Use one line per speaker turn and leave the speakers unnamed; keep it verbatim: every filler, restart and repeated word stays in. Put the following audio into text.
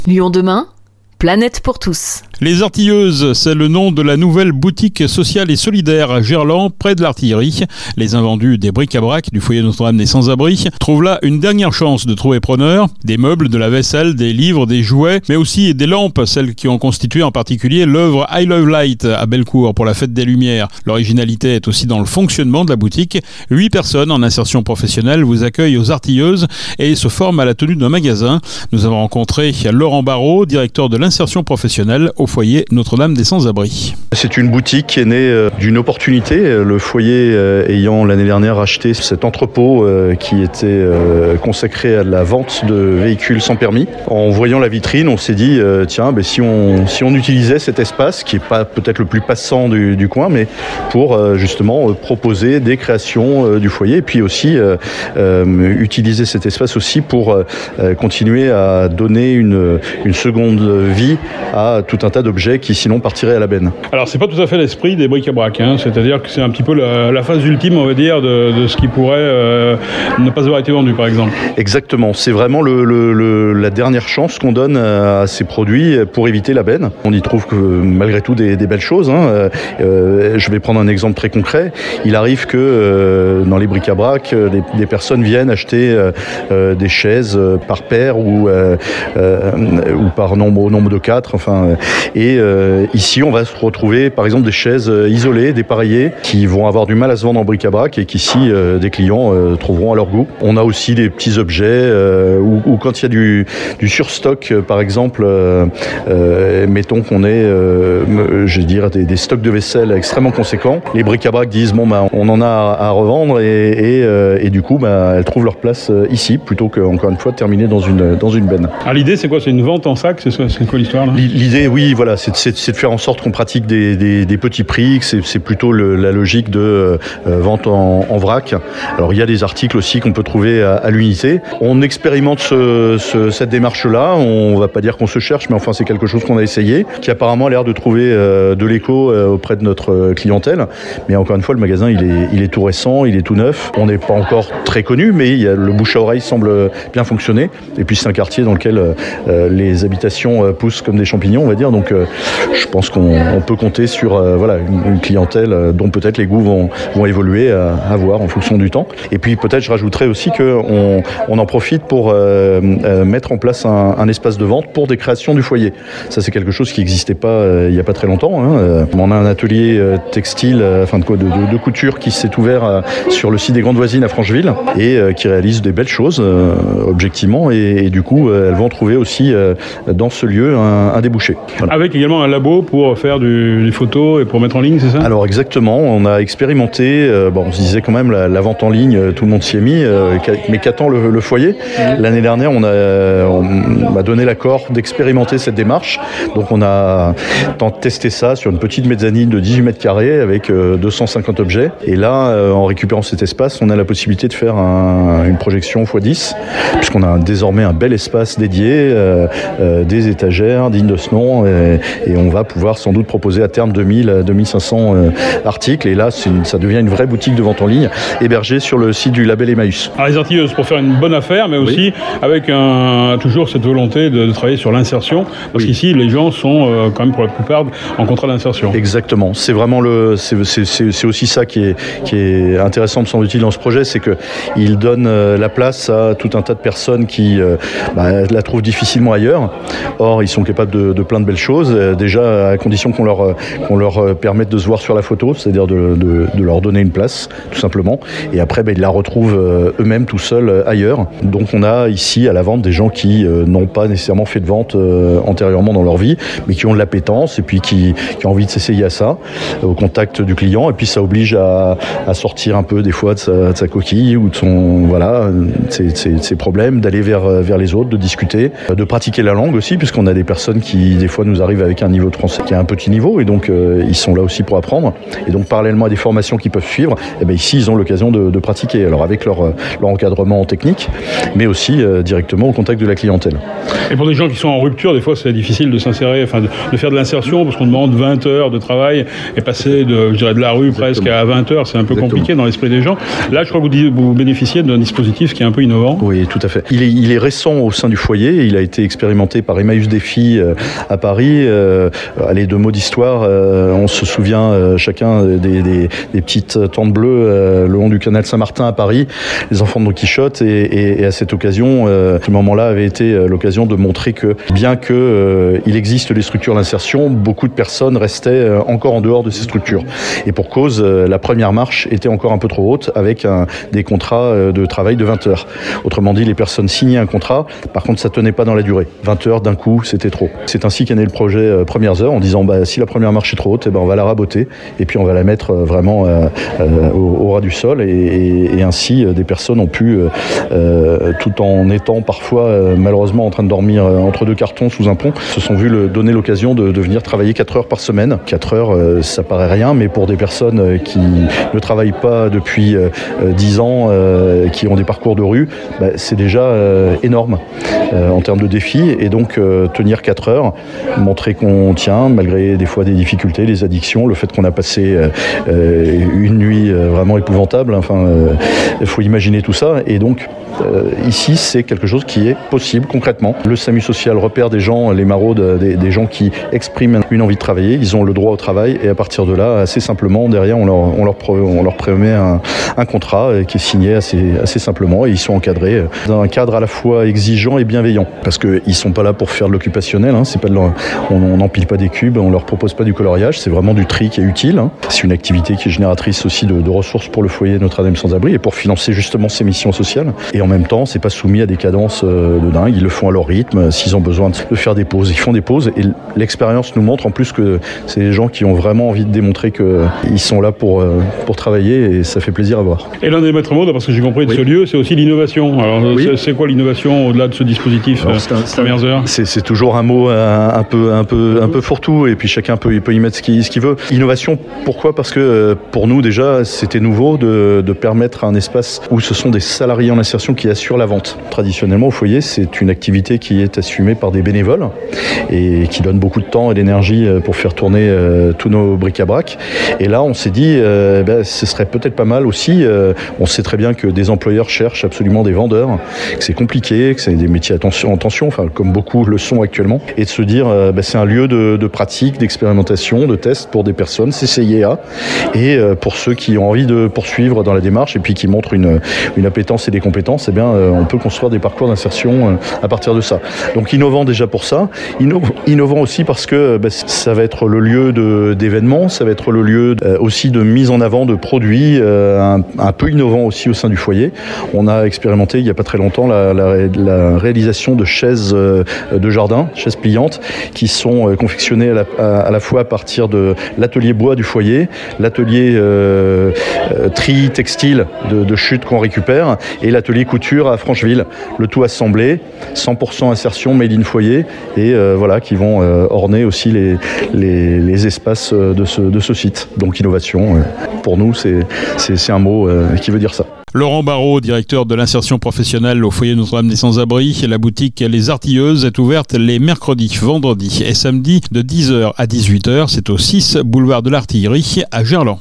Lyon demain, planète pour tous.
Les Artilleuses, c'est le nom de la nouvelle boutique sociale et solidaire à Gerland, près de l'artillerie. Les invendus des bric-à-brac du foyer Notre-Dame des Sans-Abris trouvent là une dernière chance de trouver preneur. Des meubles, de la vaisselle, des livres, des jouets, mais aussi des lampes, celles qui ont constitué en particulier l'œuvre I Love Light à Bellecour pour la Fête des Lumières. L'originalité est aussi dans le fonctionnement de la boutique. Huit personnes en insertion professionnelle vous accueillent aux Artilleuses et se forment à la tenue d'un magasin. Nous avons rencontré Laurent Barraud, directeur de l'insertion professionnelle au foyer Notre-Dame des Sans-Abris.
C'est une boutique qui est née d'une opportunité. Le foyer ayant l'année dernière acheté cet entrepôt qui était consacré à la vente de véhicules sans permis. En voyant la vitrine, on s'est dit tiens, ben si on si on utilisait cet espace qui est pas peut-être le plus passant du, du coin, mais pour justement proposer des créations du foyer et puis aussi euh, utiliser cet espace aussi pour euh, continuer à donner une une seconde vie à tout un tas d'objets qui sinon partiraient à la benne.
Alors c'est pas tout à fait l'esprit des bric-à-brac, hein. C'est-à-dire que c'est un petit peu la, la phase ultime, on va dire, de, de ce qui pourrait euh, ne pas avoir été vendu, par exemple.
Exactement, c'est vraiment le, le, le, la dernière chance qu'on donne à ces produits pour éviter la benne. On y trouve que malgré tout des, des belles choses, hein. Euh, je vais prendre un exemple très concret. Il arrive que euh, dans les bric-à-brac, des, des personnes viennent acheter euh, des chaises par paire ou, euh, euh, ou par nombre, nombre de quatre, enfin, et euh, ici on va se retrouver par exemple des chaises isolées, dépareillées, qui vont avoir du mal à se vendre en bric-à-brac et qu'ici euh, des clients euh, trouveront à leur goût. On a aussi des petits objets euh, où, où quand il y a du, du surstock, euh, par exemple, euh, euh, mettons qu'on ait, euh, je veux dire, des, des stocks de vaisselle extrêmement conséquents, les bric-à-brac disent bon bah on en a à, à revendre et, et, euh, et du coup bah, elles trouvent leur place ici plutôt que encore une fois de terminer dans une dans une benne.
Alors l'idée c'est quoi? C'est une vente en sac? C'est c'est quoi l'histoire là?
L'idée, oui, voilà, c'est, c'est, c'est de faire en sorte qu'on pratique des, des, des petits prix, que c'est, c'est plutôt le, la logique de euh, vente en, en vrac. Alors il y a des articles aussi qu'on peut trouver à, à l'unité. On expérimente ce, ce, cette démarche-là. On va pas dire qu'on se cherche, mais enfin c'est quelque chose qu'on a essayé, qui apparemment a l'air de trouver euh, de l'écho euh, auprès de notre clientèle. Mais encore une fois, le magasin il est, il est tout récent, il est tout neuf. On n'est pas encore très connu, mais il y a, le bouche à oreille semble bien fonctionner. Et puis c'est un quartier dans lequel euh, les habitations euh, poussent comme des champignons, on va dire. Donc euh, je pense qu'on on peut compter sur euh, voilà, une, une clientèle euh, dont peut-être les goûts vont, vont évoluer à, à voir en fonction du temps. Et puis peut-être je rajouterais aussi qu'on on en profite pour euh, euh, mettre en place un, un espace de vente pour des créations du foyer. Ça c'est quelque chose qui n'existait pas euh, il n'y a pas très longtemps. Hein. Euh, on a un atelier euh, textile, euh, enfin de, de, de, de couture qui s'est ouvert euh, sur le site des Grandes Voisines à Francheville et euh, qui réalise des belles choses euh, objectivement et, et du coup euh, elles vont trouver aussi euh, dans ce lieu un, un débouché. Voilà.
Avec également un labo pour faire du, des photos et pour mettre en ligne, c'est ça?
Alors exactement, on a expérimenté, euh, bon, on se disait quand même la, la vente en ligne, tout le monde s'y est mis, euh, mais qu'attend le, le foyer? Mmh. L'année dernière, on a, on m'a donné l'accord d'expérimenter cette démarche, donc on a testé ça sur une petite mezzanine de dix-huit mètres carrés avec euh, deux cent cinquante objets, et là, euh, en récupérant cet espace, on a la possibilité de faire un, une projection fois dix, puisqu'on a désormais un bel espace dédié, euh, euh, des étagères dignes de ce nom, et, et on va pouvoir sans doute proposer à terme deux mille à deux mille cinq cents euh, articles, et là c'est une, ça devient une vraie boutique de vente en ligne hébergée sur le site du label Emmaüs.
Alors les Artilleuses pour faire une bonne affaire, mais aussi oui. avec un, toujours cette volonté de, de travailler sur l'insertion, parce oui. qu'ici les gens sont euh, quand même pour la plupart en contrat d'insertion.
Exactement, c'est vraiment le, c'est, c'est, c'est, c'est aussi ça qui est, qui est intéressant me semble-t-il dans ce projet, c'est que il donne euh, la place à tout un tas de personnes qui euh, bah, la trouvent difficilement ailleurs. Or ils sont capables de, de plein de belles choses, euh, déjà à condition qu'on leur, qu'on leur permette de se voir sur la photo, c'est-à-dire de, de, de leur donner une place, tout simplement. Et après, ben, ils la retrouvent euh, eux-mêmes tout seuls euh, ailleurs. Donc on a ici à la vente des gens qui euh, n'ont pas nécessairement fait de vente euh, antérieurement dans leur vie, mais qui ont de l'appétence et puis qui, qui ont envie de s'essayer à ça, euh, au contact du client. Et puis ça oblige à, à sortir un peu des fois de sa, de sa coquille ou de son, voilà, ses, ses, ses problèmes, d'aller vers, vers les autres, de discuter, de pratiquer la langue aussi, puisqu'on a des personnes qui des fois nous nous arrivent avec un niveau de français qui est un petit niveau, et donc euh, ils sont là aussi pour apprendre. Et donc parallèlement à des formations qu'ils peuvent suivre, eh ben, ici ils ont l'occasion de, de pratiquer, alors avec leur, leur encadrement technique, mais aussi euh, directement au contact de la clientèle.
Et pour des gens qui sont en rupture, des fois c'est difficile de s'insérer, enfin de, de faire de l'insertion, parce qu'on demande vingt heures de travail, et passer de, je dirais, de la rue Exactement. presque à vingt heures, c'est un peu Exactement. compliqué dans l'esprit des gens. Là, je crois que vous, vous bénéficiez d'un dispositif qui est un peu innovant.
Oui, tout à fait. Il est, il est récent au sein du foyer, il a été expérimenté par Emmaüs Défi euh, à Paris. Euh, allez, deux mots d'histoire, euh, on se souvient euh, chacun des, des, des petites tentes bleues euh, le long du canal Saint-Martin à Paris, les enfants de Don Quichotte, et, et, et à cette occasion, euh, ce moment-là avait été euh, l'occasion de montrer que bien que euh, il existe des structures d'insertion, beaucoup de personnes restaient euh, encore en dehors de ces structures. Et pour cause, euh, la première marche était encore un peu trop haute, avec un, des contrats euh, de travail de vingt heures. Autrement dit, les personnes signaient un contrat, par contre ça tenait pas dans la durée. vingt heures d'un coup, c'était trop. C'est ainsi qu'est né le projet euh, Premières Heures, en disant bah, si la première marche est trop haute, eh ben, on va la raboter, et puis on va la mettre euh, vraiment euh, euh, au, au ras du sol, et, et, et ainsi euh, des personnes ont pu, euh, euh, tout en étant parfois euh, malheureusement en train de dormir euh, entre deux cartons sous un pont, se sont vus le, donner l'occasion de, de venir travailler quatre heures par semaine. quatre heures, euh, ça paraît rien, mais pour des personnes euh, qui ne travaillent pas depuis euh, dix ans, euh, qui ont des parcours de rue, bah, c'est déjà euh, énorme euh, en termes de défis. Et donc euh, tenir quatre heures, montrer qu'on tient malgré des fois des difficultés, les addictions, le fait qu'on a passé euh, une nuit euh, vraiment épouvantable, enfin il euh, faut imaginer tout ça. Et donc euh, ici c'est quelque chose qui est possible concrètement. Le SAMU social repère des gens, les maraudes, des, des gens qui expriment une envie de travailler, ils ont le droit au travail, et à partir de là, assez simplement, derrière on leur, on leur, on leur promet un, un contrat qui est signé assez, assez simplement, et ils sont encadrés dans un cadre à la fois exigeant et bienveillant, parce qu'ils ne sont pas là pour faire de l'occupationnel, hein, c'est pas de leur, on n'empile pas des cubes, on ne leur propose pas du coloriage, c'est vraiment du tri qui est utile, hein. C'est une activité qui est génératrice aussi de, de ressources pour le foyer Notre-Dame sans abri et pour financer justement ses missions sociales, et en même temps c'est pas soumis à des cadences de dingue, ils le font à leur rythme, s'ils ont besoin de faire des pauses, ils font des pauses, et l'expérience nous montre en plus que c'est des gens qui ont vraiment envie de démontrer qu'ils sont là pour, pour travailler, et ça fait plaisir à voir.
Et l'un des maîtres mots, parce que j'ai compris de oui. ce lieu, c'est aussi l'innovation. Alors oui. c'est, c'est quoi l'innovation au-delà de ce dispositif Alors, c'est un, c'est Premières Heures
c'est, c'est toujours un mot un, un peu, un peu, un peu fourre-tout, et puis chacun peut, peut y mettre ce qu'il, ce qu'il veut. Innovation, pourquoi ? Parce que pour nous déjà, c'était nouveau de, de permettre un espace où ce sont des salariés en insertion qui assurent la vente. Traditionnellement, au foyer, c'est une activité qui est assumée par des bénévoles et qui donne beaucoup de temps et d'énergie pour faire tourner euh, tous nos bric-à-brac. Et là, on s'est dit, euh, ben, ce serait peut-être pas mal aussi. Euh, on sait très bien que des employeurs cherchent absolument des vendeurs, que c'est compliqué, que c'est des métiers en tension, enfin, comme beaucoup le sont actuellement. Et de se dire, euh, ben, c'est un lieu de, de pratique, d'expérimentation, de test pour des personnes, c'est C I A. Et euh, pour ceux qui ont envie de poursuivre dans la démarche et puis qui montrent une, une appétence et des compétences, eh bien, euh, on peut construire des parcours d'insertion euh, à partir de ça. Donc innovant déjà pour ça, Inno- innovant aussi parce que ben, ça va être le lieu de, d'événements, ça va être le lieu euh, aussi de mise en avant de produits, euh, un, un peu innovant aussi au sein du foyer. On a expérimenté il n'y a pas très longtemps la, la, la réalisation de chaises euh, de jardin, chaises pliantes, qui sont euh, confectionnées à la, à, à la fois à partir de l'atelier bois du foyer, l'atelier euh, euh, tri textile de, de chute qu'on récupère, et l'atelier couture à Francheville. Le tout assemblé, cent pour cent insertion made in foyer, et euh, voilà, qui vont euh, orner aussi les, les, les espaces de ce, de ce site. Donc innovation, euh, pour nous, c'est, c'est, c'est un mot euh, qui veut dire ça.
Laurent Barraud, directeur de l'insertion professionnelle au foyer Notre-Dame des Sans-Abris. La boutique Les Artilleuses est ouverte les mercredis, vendredis et samedis de dix heures à dix-huit heures. C'est au six boulevard de l'Artillerie à Gerland.